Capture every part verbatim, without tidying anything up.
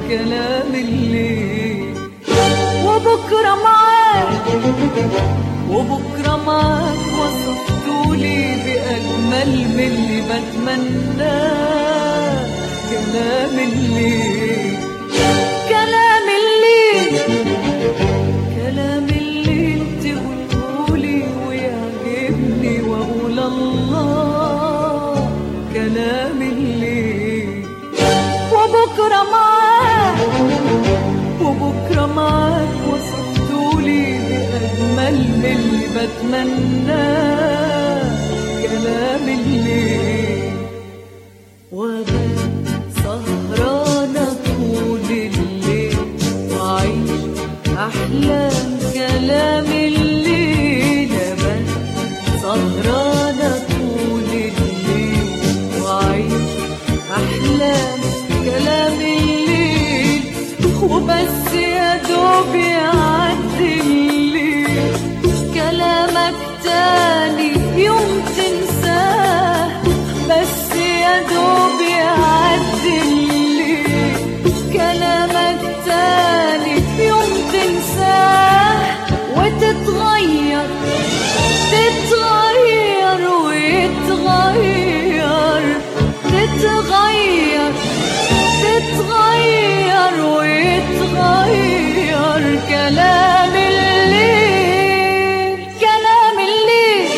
كلام الليل. وبكرة معاك وبكرة معاك وصفتولي بأجمل من اللي بتمناه. كلام الليل كلام الليل كلام الليل تقولولي ويعجبني وأقول الله. كلام الليل وبكرة معاك وبكرة معاك وصفتولي بأجمل من اللي بتمناه. كلام الليل وبس سهرانة طول الليل وعيش أحلام. كلام الليل بس سهرانة طول الليل وعيش أحلام. كلام الليل وبس يا دوب يعدي الليل. كلامك تاني يوم تنساه بس يا دوب يعدي الليل. كلامك تاني يوم تنساه وتتغير تتغير ويتغير تتغير تتغير ويتغير. كلام الليل كلام الليل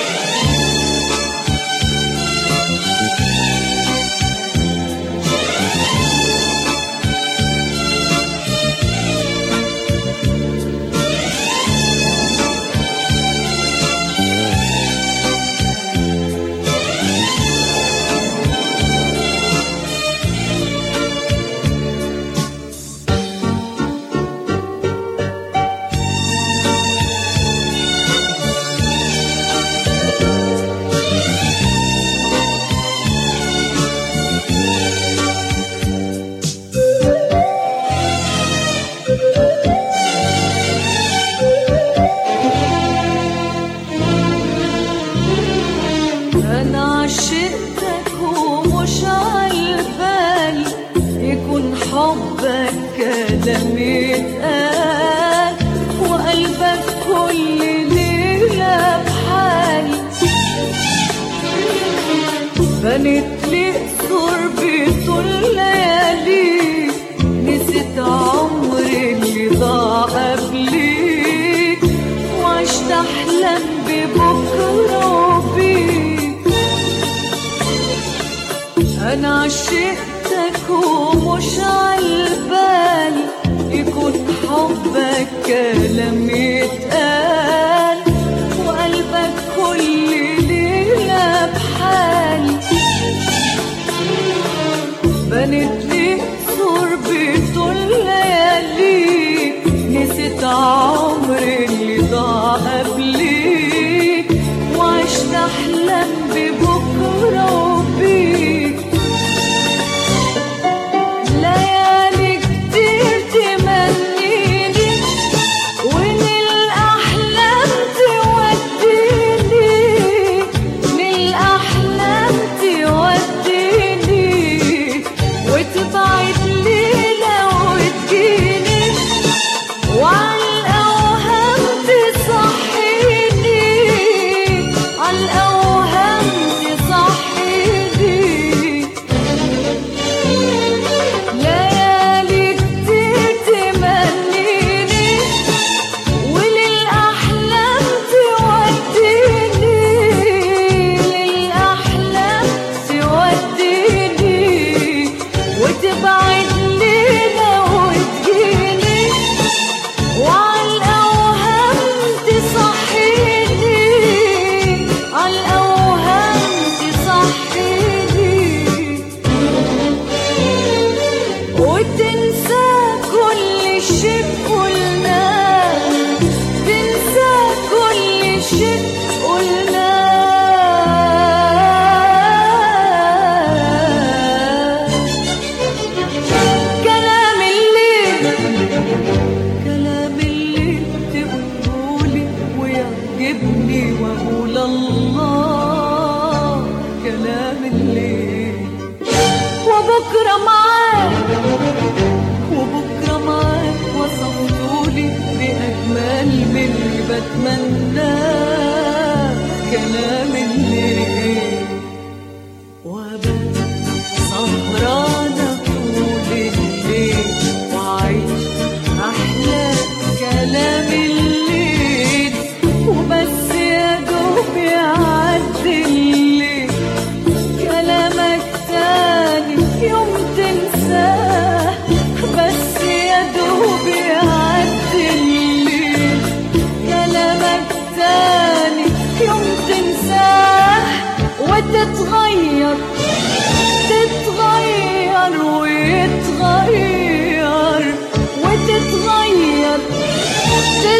أنا عشقتك ومش عالبال يكون حبك كلام يتقال. وقلبك كل ليلة بحال بنت لي قصور بطول ليالي. نسيت عمري اللي ضاع قبليك وعشت أحلام ببكرة وبيك. أنا عشقتك ومش عالبال يكون حبك كلام يتقال. وقلبك كل ليلة بحال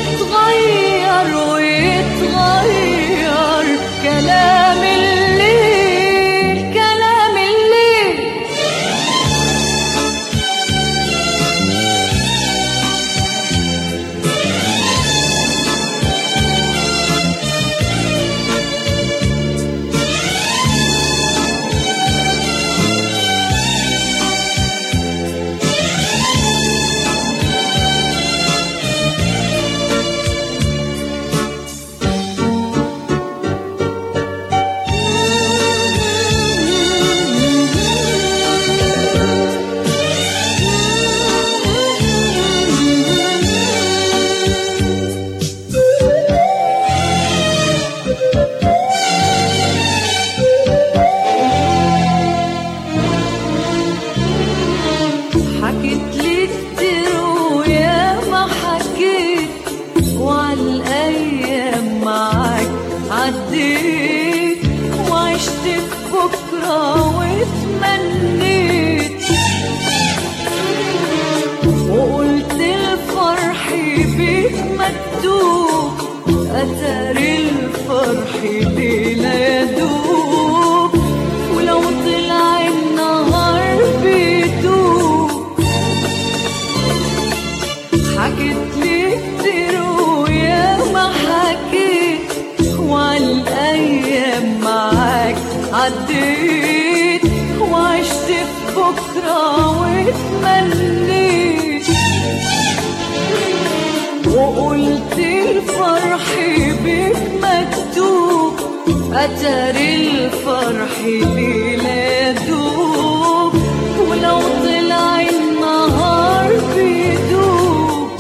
يتغير ويتغير كلام الليل، كلام الليل. حكيت لي كتير ويا ما حكيت، وعالأيام معاك عديت، وعشت في بكرة واتمنيت، وقلت الفرح بيك مكتوب، أتاري الفرح ليلة يدوب، ولو طلع النهار بيدوب. حكيت لي كتير ويا ما حكيت، وعالأيام معاك عديت، وعشت في بكرة واتمنيت، وقلت الفرح بيك مكتوب، أتاري الفرح ليلة يدوب، ولو طلع النهار بيدوب.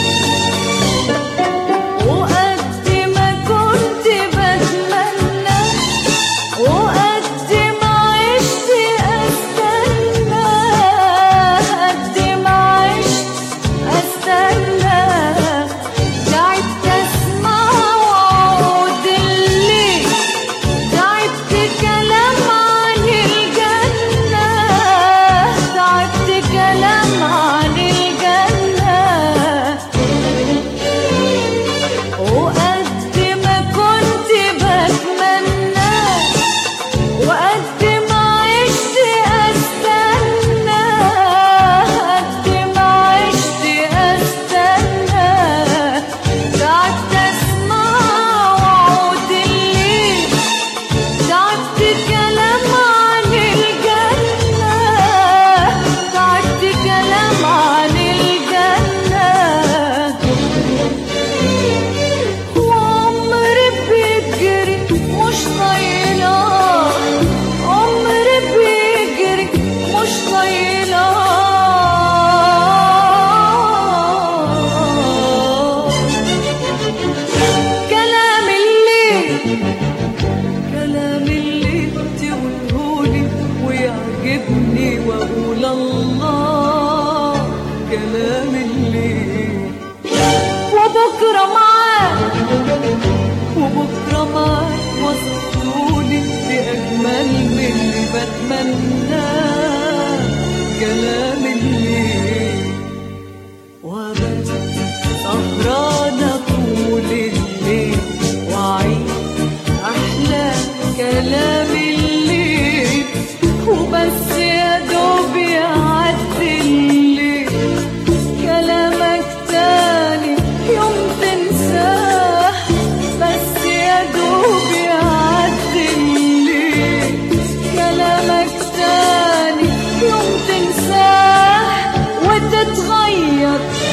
وقد ما كنت بتمنى، وقد ما عشت أستنى، قد ما عشت أستنى، تعبت أسمع وعود الليل، تعبت كلام عن الجنة، تعبت كلام عن الجنة. وقد ما كنت بتمنى، وقد ما عشت أستنى، قد ما عشت أستنى، تعبت أسمع وعود الليل، تعبت كلام عن الجنة، تعبت كلام عن الجنة. وعمري بيجري مش طايلاه، عمري بيجري مش طايلاه. كلام الليل، كلام الليل تقولهولي ويعجبني واقول الله. كلام الليل وبكرة معاك، وبكرة معاك وصفتولي بأجمل من اللي بتمناه. كلام الليل وبس سهرانة طول الليل، وعيد أحلى كلام الليل، وبس يا دوب يعدي الليل، كلامك تاني يوم تنساه، بس يا دوب يعدي الليل، كلامك تاني يوم تنساه، وتتغير